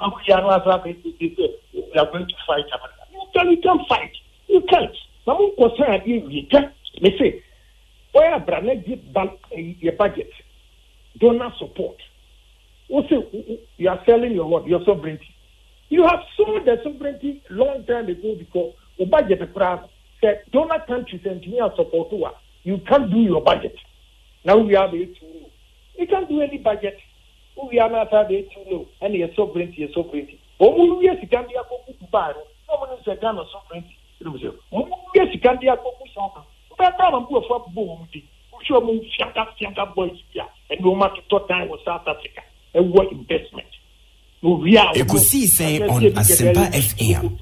We are not going to fight. You can't fight. You can't. Some concern you can't. They say, where Branet give your budget, donor support. Also, you are selling your sovereignty. You have sold the sovereignty long time ago because the budget said donor countries and support. You can't do your budget. Now we are able to. You can't do any budget. We are not able to know any sovereignty. We yes, you can be a cook bar. No is a gun of sovereignty. Yes, you can be a cook song. But I'm a for boom. Show me Fianca boys here, and no matter what time was South Africa. And what investment? We are. You could see say on Asempa FM.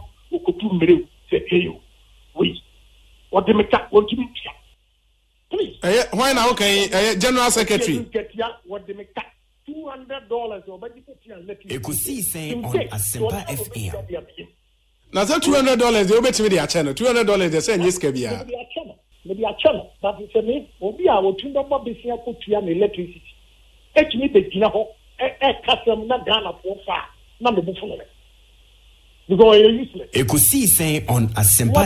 We. What the make up? What do you mean? Please. Why now? Okay, General Secretary. What they make $200 or but you could see say on Asempa FM. Now that $200 they obey to the channel. $200 they say yes, Kebia. Maybe a channel, but it's a me. Obi a wo tunda mo be sia ko tua me electricity. Me be gina ho. Kasam na Ghana for far. Na me bu fun me. Because you're useless. You could see say on Asempa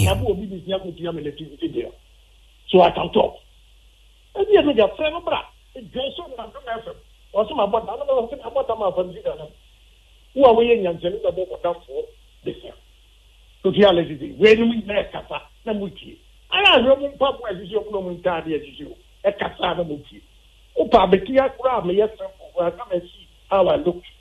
FM. So I can talk. And you have a friend of bra. It's just so I'm from FM. Also, my brother, I don't know about my family. Who are we in Yanzen about for this year? So, here, let's see. Where do we make Kasa? Namuki. I am Roman Papa as your woman, Tadi as you. A Kasa Namuki. Oh, Pabekia, grab me, yes, come and see how I look.